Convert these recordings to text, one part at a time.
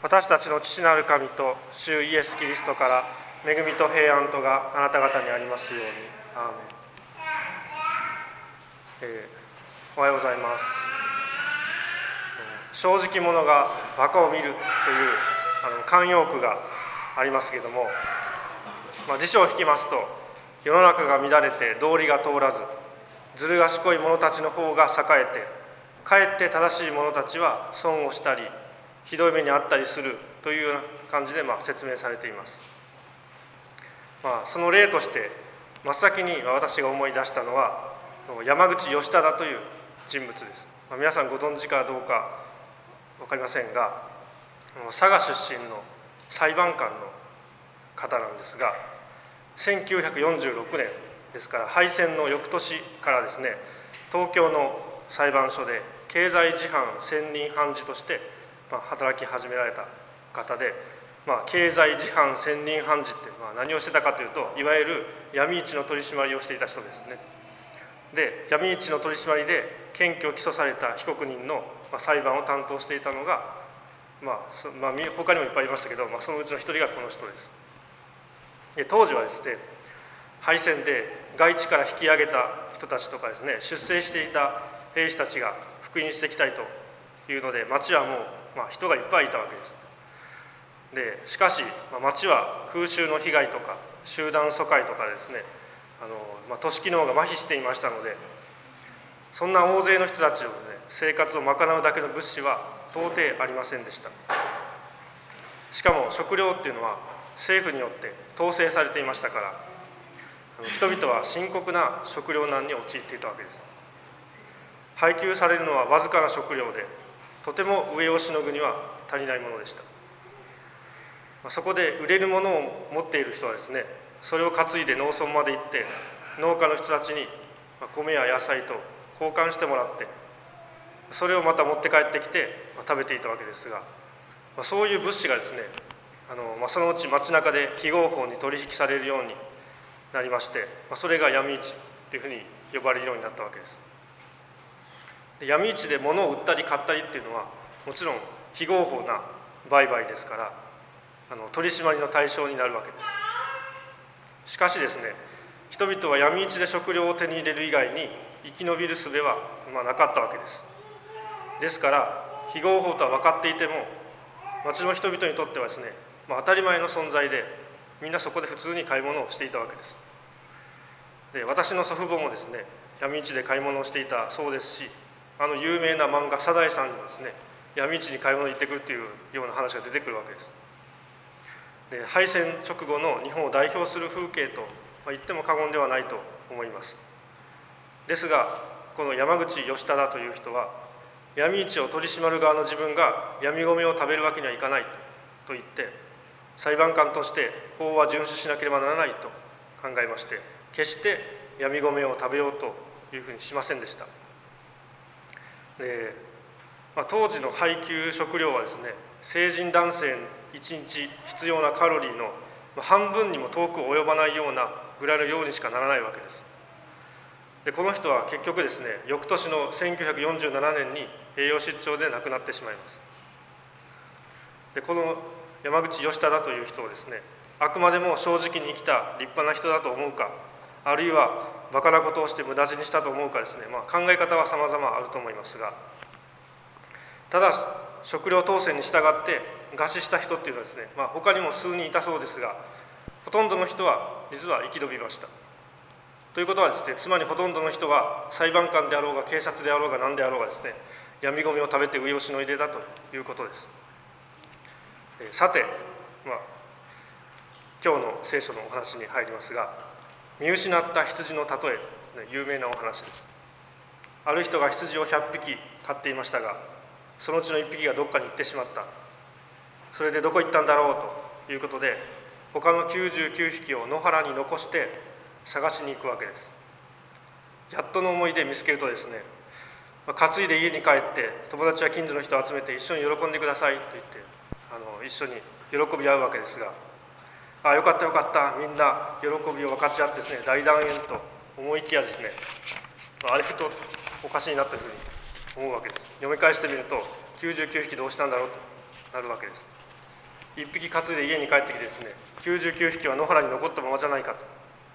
私たちの父なる神と主イエス・キリストから恵みと平安とがあなた方にありますように。アーメン。おはようございます。正直者が馬鹿を見るという慣用句がありますけれども、辞書を引きますと、世の中が乱れて道理が通らず、ずる賢い者たちの方が栄えて、かえって正しい者たちは損をしたりひどい目に遭ったりするというような感じで説明されています。その例として真っ先に私が思い出したのは山口義忠という人物です。皆さんご存知かどうか分かりませんが、佐賀出身の裁判官の方なんですが、1946年ですから敗戦の翌年からですね、東京の裁判所で経済事犯専任判事として働き始められた方で、経済事犯専任判事って何をしてたかというと、いわゆる闇市の取り締まりをしていた人ですね。で、闇市の取り締まりで検挙起訴された被告人の裁判を担当していたのが、他にもいっぱいいましたけど、そのうちの一人がこの人です。で、当時はですね、敗戦で外地から引き上げた人たちとかですね、出征していた兵士たちが復員していきたいというので、町はもう人がいっぱいいたわけです。でしかし町は空襲の被害とか集団疎開とかですね、都市機能が麻痺していましたので、そんな大勢の人たちの、生活を賄うだけの物資は到底ありませんでした。しかも食料っていうのは政府によって統制されていましたから、人々は深刻な食糧難に陥っていたわけです。配給されるのはわずかな食料で、とても上をしのぐには足りないものでした。そこで売れるものを持っている人はですね、それを担いで農村まで行って農家の人たちに米や野菜と交換してもらって、それをまた持って帰ってきて食べていたわけですが、そういう物資がですね、そのうち街中で非合法に取引されるようになりまして、それが闇市というふうに呼ばれるようになったわけです。で、闇市で物を売ったり買ったりっていうのはもちろん非合法な売買ですから、取り締まりの対象になるわけです。しかしですね、人々は闇市で食料を手に入れる以外に生き延びる術はなかったわけです。ですから非合法とは分かっていても、町の人々にとってはですね、当たり前の存在で、みんなそこで普通に買い物をしていたわけです。で、私の祖父母もですね、闇市で買い物をしていたそうですし、有名な漫画「サザエさん」にもですね、闇市に買い物に行ってくるというような話が出てくるわけです。で、敗戦直後の日本を代表する風景と言っても過言ではないと思います。ですが、この山口義忠という人は、闇市を取り締まる側の自分が闇米を食べるわけにはいかないと言って、裁判官として法は遵守しなければならないと考えまして、決して闇米を食べようというふうにしませんでした。で、当時の配給食料はですね、成人男性1日必要なカロリーの半分にも遠く及ばないようなぐらいの量にしかならないわけです。で、この人は結局ですね、翌年の1947年に栄養失調で亡くなってしまいます。で、この山口義忠という人をですね、あくまでも正直に生きた立派な人だと思うか、あるいはバカなことをして無駄死にしたと思うかですね、考え方は様々あると思いますが、ただ食料統制に従って餓死した人っていうのはですね、他にも数人いたそうですが、ほとんどの人は実は生き延びました。ということはですね、つまりほとんどの人は裁判官であろうが警察であろうが何であろうがですね、闇米を食べて上をしのいでたということです。さて、今日の聖書のお話に入りますが、見失った羊の例え、有名なお話です。ある人が羊を100匹飼っていましたが、そのうちの1匹がどっかに行ってしまった。それでどこ行ったんだろうということで、他の99匹を野原に残して探しに行くわけです。やっとの思いで見つけるとですね、担いで家に帰って友達や近所の人を集めて一緒に喜んでくださいと言って一緒に喜び合うわけですが、よかったよかった、みんな喜びを分かち合ってですね、大団円と思いきやですね、あれふとおかしいなというふうに思うわけです。読み返してみると99匹どうしたんだろうとなるわけです。 1匹担いで家に帰ってきてですね、99匹は野原に残ったままじゃないかと。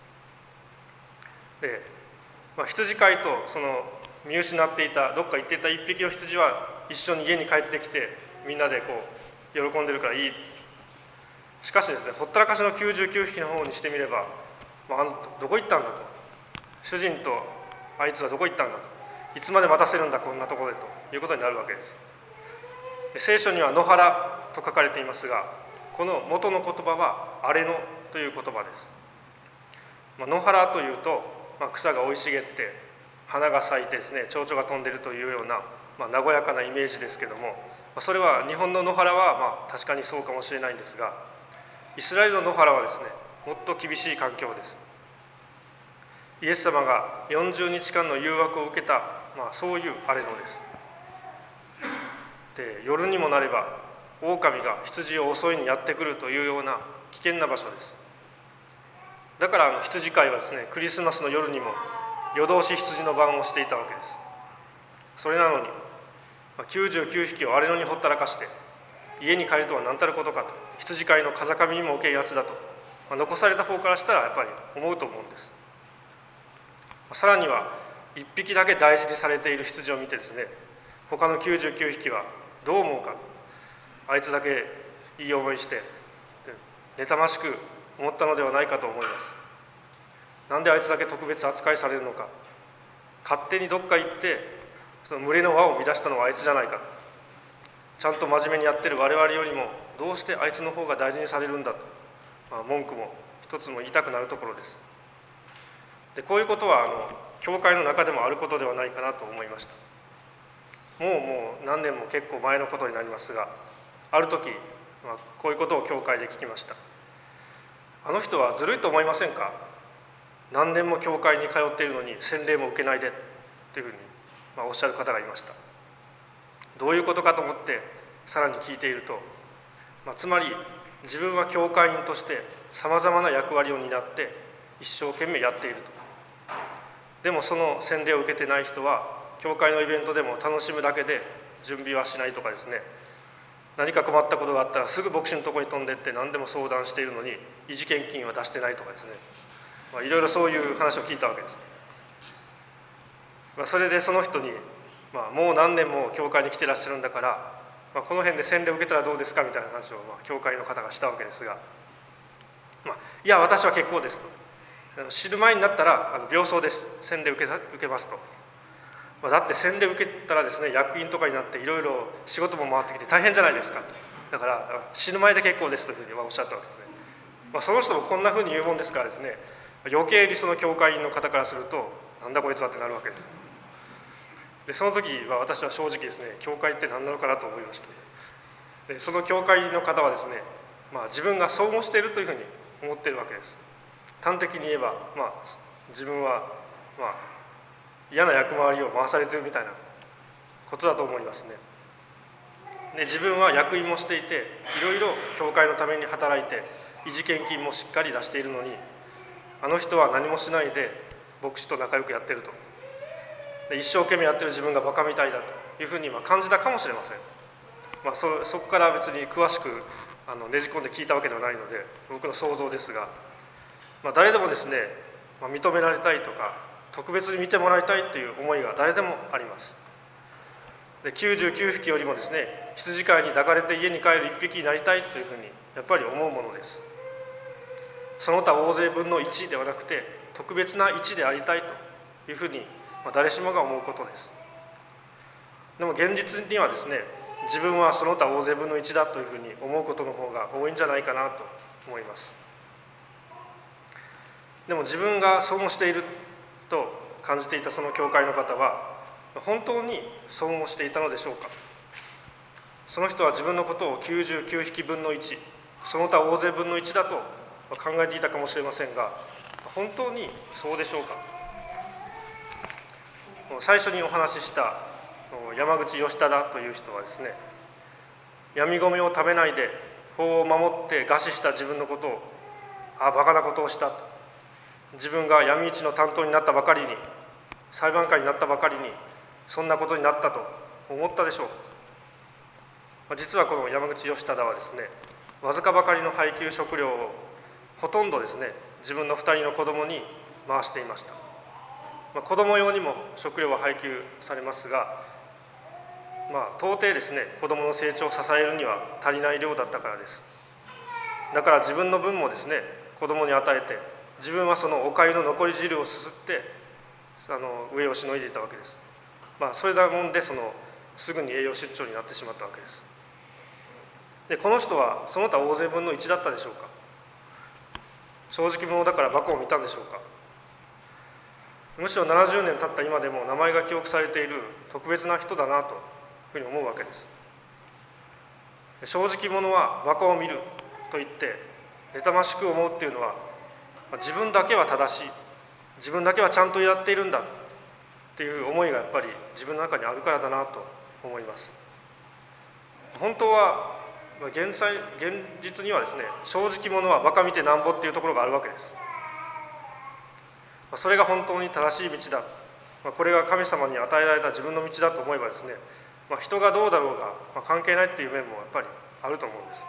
で、羊飼いとその見失っていた、どっか行っていた1匹の羊は一緒に家に帰ってきて、みんなでこう喜んでるからいい。しかしですね、ほったらかしの99匹の方にしてみれば、どこ行ったんだと、主人とあいつはどこ行ったんだと、いつまで待たせるんだこんなところでということになるわけです。聖書には野原と書かれていますが、この元の言葉は荒れ野という言葉です。野原というと、草が生い茂って花が咲いてですね、蝶々が飛んでいるというような、和やかなイメージですけども、それは日本の野原は確かにそうかもしれないんですが、イスラエルの野原はですね、もっと厳しい環境です。イエス様が40日間の誘惑を受けた、そういう荒れ野です。で、夜にもなれば狼が羊を襲いにやってくるというような危険な場所です。だから羊飼いはですね、クリスマスの夜にも夜通し羊の番をしていたわけです。それなのに99匹を荒れ野にほったらかして家に帰るとは何たることかと、羊飼いの風上にも置けんやつだと、残された方からしたらやっぱり思うと思うんです。さらには1匹だけ大事にされている羊を見てですね、他の99匹はどう思うか、あいつだけいい思いして妬ましく思ったのではないかと思います。なんであいつだけ特別扱いされるのか、勝手にどっか行ってその群れの輪を乱したのはあいつじゃないか、ちゃんと真面目にやってる我々よりもどうしてあいつの方が大事にされるんだと、文句も一つも言いたくなるところです。で、こういうことは教会の中でもあることではないかなと思いました。もう何年も結構前のことになりますが、ある時、こういうことを教会で聞きました。あの人はずるいと思いませんか、何年も教会に通っているのに洗礼も受けないでというふうに、おっしゃる方がいました。どういうことかと思ってさらに聞いていると、つまり自分は教会員としてさまざまな役割を担って一生懸命やっていると。でもその洗礼を受けてない人は教会のイベントでも楽しむだけで準備はしないとかですね、何か困ったことがあったらすぐ牧師のところに飛んでって何でも相談しているのに異次献金は出してないとかですね、いろいろそういう話を聞いたわけです。それでその人に、もう何年も教会に来てらっしゃるんだから、この辺で洗礼を受けたらどうですかみたいな話を、教会の方がしたわけですが、いや私は結構ですと、死ぬ前になったら病巣です、洗礼受けますと。だって洗礼受けたらですね、役員とかになっていろいろ仕事も回ってきて大変じゃないですかと。だから死ぬ前で結構ですというふうにおっしゃったわけですね。その人もこんなふうに言うもんですからですね、余計にその教会員の方からするとなんだこいつはってなるわけです。でその時は私は正直ですね、教会って何なのかなと思いました。でその教会の方はですね、自分がそうもしているというふうに思っているわけです。端的に言えば、自分は嫌な役回りを回されているみたいなことだと思いますね。で自分は役員もしていて、いろいろ教会のために働いて異次献金もしっかり出しているのに、あの人は何もしないで牧師と仲良くやってると。で一生懸命やってる自分がバカみたいだというふうに感じたかもしれません。そこから別に詳しくねじ込んで聞いたわけではないので僕の想像ですが、誰でもですね、認められたいとか特別に見てもらいたいという思いが誰でもあります。で99匹よりもですね、羊飼いに抱かれて家に帰る1匹になりたいというふうにやっぱり思うものです。その他大勢分の1ではなくて特別な1でありたいというふうに誰しもが思うことです。でも現実にはですね、自分はその他大勢分の1だというふうに思うことの方が多いんじゃないかなと思います。でも自分がそうもしていると感じていたその教会の方は本当にそうもしていたのでしょうか。その人は自分のことを99匹分の1、その他大勢分の1だと考えていたかもしれませんが、本当にそうでしょうか。最初にお話しした山口義忠という人はですね、闇米を食べないで法を守って餓死した自分のことをバカなことをしたと、自分が闇市の担当になったばかりに、裁判官になったばかりにそんなことになったと思ったでしょう。実はこの山口義忠はですね、 わずかばかりの配給食料をほとんどですね、自分の2人の子供に回していました。子供用にも食料は配給されますが、到底ですね、子供の成長を支えるには足りない量だったからです。だから自分の分もですね、子供に与えて、自分はそのお粥の残り汁をすすって飢えをしのいでいたわけです。それだもんで、すぐに栄養失調になってしまったわけです。で、この人はその他大勢分の1だったでしょうか。正直者だから馬鹿を見たんでしょうか。むしろ70年経った今でも名前が記憶されている特別な人だなというふうに思うわけです。正直者は馬鹿を見ると言って妬ましく思うっていうのは、自分だけは正しい、自分だけはちゃんとやっているんだっていう思いがやっぱり自分の中にあるからだなと思います。本当は現実にはですね、正直者は馬鹿見てなんぼっていうところがあるわけです。それが本当に正しい道だ、これが神様に与えられた自分の道だと思えばですね、人がどうだろうが、関係ないっていう面もやっぱりあると思うんです。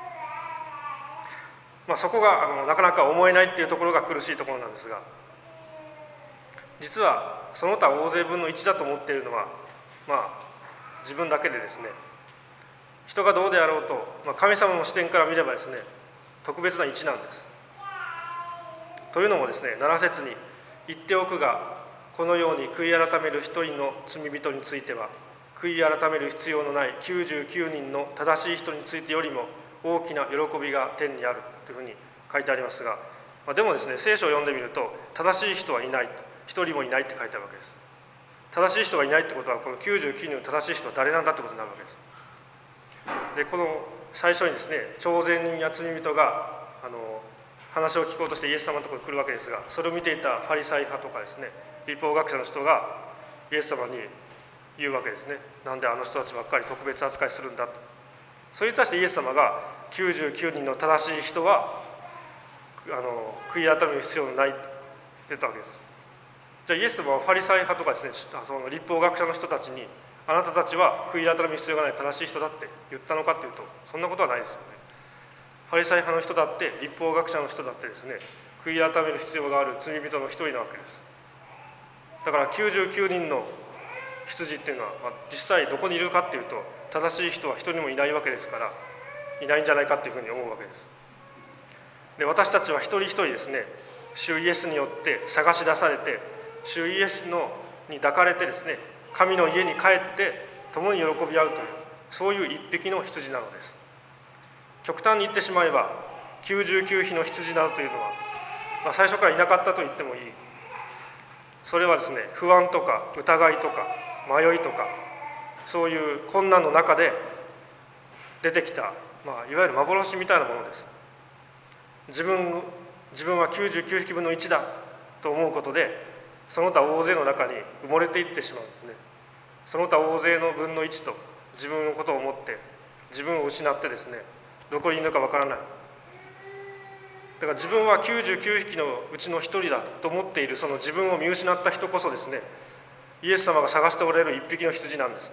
そこがなかなか思えないっていうところが苦しいところなんですが、実はその他大勢分の1だと思っているのは、自分だけでですね、人がどうであろうと、神様の視点から見ればですね、特別な1なんです。というのもですね、7節に言っておくが、このように悔い改める一人の罪人については、悔い改める必要のない99人の正しい人についてよりも大きな喜びが天にあるというふうに書いてありますが、でもですね、聖書を読んでみると、正しい人はいない、一人もいないって書いてあるわけです。正しい人がいないってことは、この99人の正しい人は誰なんだってことになるわけです。で、この最初にですね、徴税人や罪人が話を聞こうとしてイエス様のところに来るわけですが、それを見ていたファリサイ派とかですね、律法学者の人がイエス様に言うわけですね。なんであの人たちばっかり特別扱いするんだと。それに対してイエス様が99人の正しい人は悔い改める必要のないと言ったわけです。じゃあイエス様はファリサイ派とかですね、その律法学者の人たちに、あなたたちは悔い改める必要がない正しい人だって言ったのかっていうと、そんなことはないですよね。ファリサイ派の人だって律法学者の人だってですね、悔い改める必要がある罪人の一人なわけです。だから99人の羊っていうのは、実際どこにいるかっていうと、正しい人は一人もいないわけですから、いないんじゃないかっていうふうに思うわけです。で、私たちは一人一人ですね、主イエスによって探し出されて、主イエスに抱かれてですね、神の家に帰って共に喜び合うという、そういう一匹の羊なのです。極端に言ってしまえば、99匹の羊などというのは、最初からいなかったと言ってもいい。それはですね、不安とか疑いとか迷いとか、そういう困難の中で出てきた、いわゆる幻みたいなものです。自分は99匹分の1だと思うことで、その他大勢の中に埋もれていってしまうんですね。その他大勢の分の1と自分のことを思って自分を失ってですね、どこにいるのかわからない。だから自分は99匹のうちの1人だと思っている、その自分を見失った人こそですね、イエス様が探しておられる1匹の羊なんですね。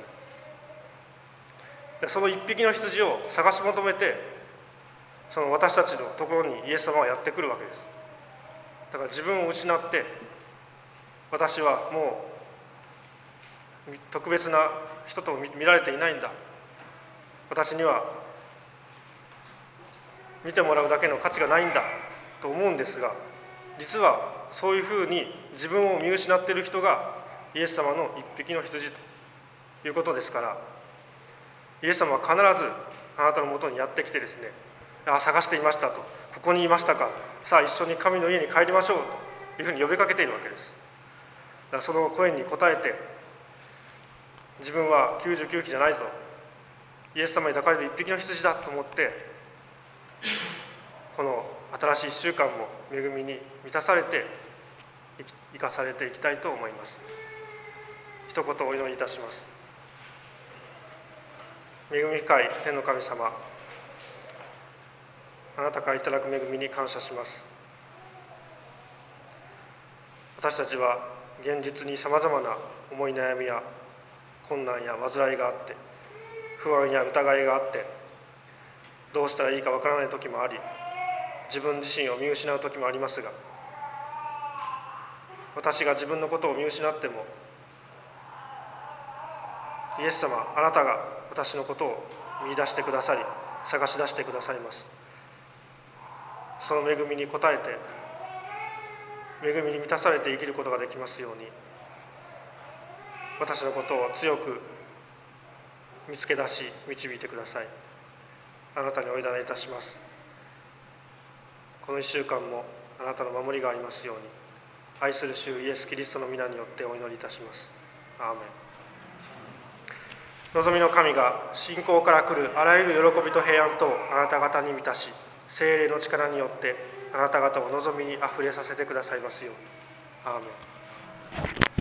でその1匹の羊を探し求めて、その私たちのところにイエス様はやってくるわけです。だから自分を失って、私はもう特別な人と見られていないんだ、私には見てもらうだけの価値がないんだと思うんですが、実はそういうふうに自分を見失っている人がイエス様の一匹の羊ということですから、イエス様は必ずあなたのもとにやってきてですね、探していましたと、ここにいましたか、さあ一緒に神の家に帰りましょうというふうに呼びかけているわけです。だからその声に応えて、自分は99匹じゃないぞ、イエス様に抱かれる一匹の羊だと思って、この新しい1週間も恵みに満たされて生かされていきたいと思います。一言お祈りいたします。恵み深い天の神様、あなたからいただく恵みに感謝します。私たちは現実にさまざまな思い悩みや困難や煩いがあって、不安や疑いがあって、 どうしたらいいかわからない時もあり、自分自身を見失う時もありますが、私が自分のことを見失っても、イエス様、あなたが私のことを見出してくださり、探し出してくださいます。その恵みに応えて、恵みに満たされて生きることができますように、私のことを強く見つけ出し、導いてください。あなたにお委ねいたします。この1週間もあなたの守りがありますように、愛する主イエス・キリストの皆によってお祈りいたします。アーメン。望みの神が信仰から来るあらゆる喜びと平安とあなた方に満たし、聖霊の力によってあなた方を望みにあふれさせてくださいますように。アーメン。